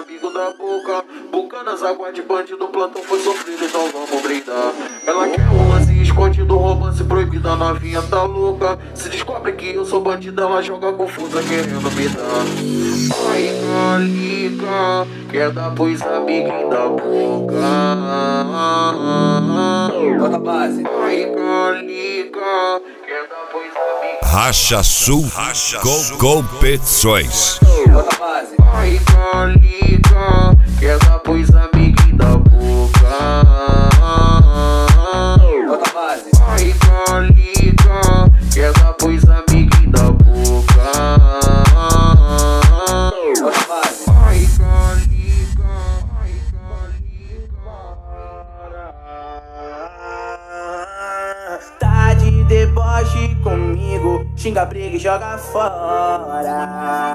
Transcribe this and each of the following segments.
amigo da boca. Bucanas, água de bandido, plantão foi sofrido, então vamos brindar. Ela quer um lance escondido, romance proibido, a novinha tá louca. Se descobre que eu sou bandida, ela joga confusa querendo me dar. Ai, calica, quer dar pois amiguinho da boca. Bota a base. Ai, calica, quer dar pois amiguinho. Racha Sul Competições. Bota a base. Ai, calica, quer dar pois amiguinho da boca. Bota a base. Ai, calica, quer dar pois amiguinho da boca. Bota a base. Ai, calica, ai, calica. Tá de deboche comigo, xinga, briga e joga fora.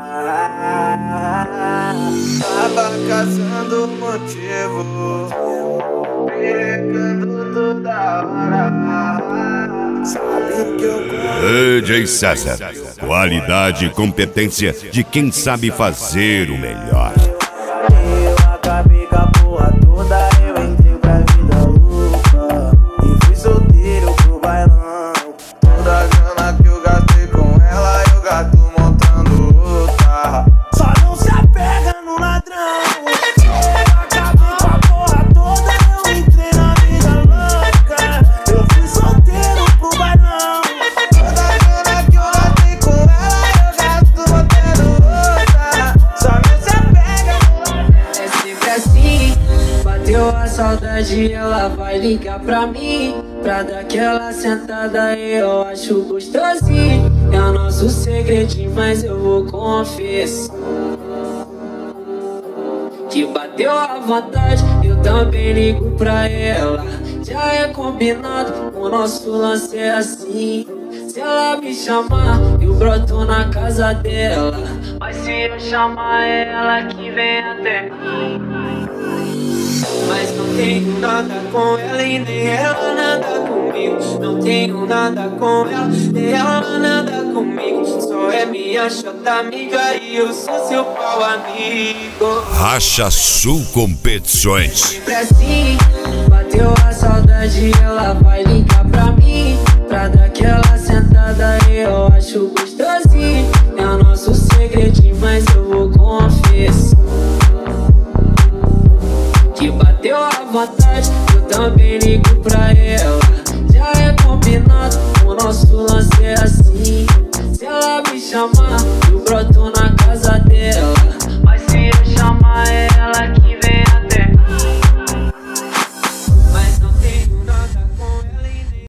Tava caçando motivo, pegando toda hora. Sabe que eu gosto. DJ César, qualidade e competência de quem sabe fazer o melhor. Eu acabei com a porra toda, eu entrei pra vida louca e fui solteiro pro bailão. Toda a grana que eu gastei com ela, eu gasto montando outra. Só não se apega no ladrão. Eu acabei com a porra toda, eu entrei na vida louca. Eu fui solteiro pro bailão. Toda a grana que eu gastei com ela, eu gasto montando outra. Só não se apega no ladrão. É sempre assim, bateu a saudade, ela vai ligar pra mim. Pra dar aquela sentada, eu acho gostosinho. É o nosso segredinho, mas eu vou confessar que bateu a vontade, eu também ligo pra ela. Já é combinado, o nosso lance é assim. Se ela me chamar, eu broto na casa dela. Mas se eu chamar, é ela que vem até mim. Mas não tenho nada com ela e nem ela nada comigo. Não tenho nada com ela, nem ela nada comigo. Só é minha chata amiga e eu sou seu pau amigo. Racha Sul Competições. Sempre assim, bateu a saudade, ela vai ligar pra mim. Pra dar aquela sentada, eu acho gostosinho. É o nosso segredinho, mas eu vou confessar que bateu a vontade, eu também ligo pra ela.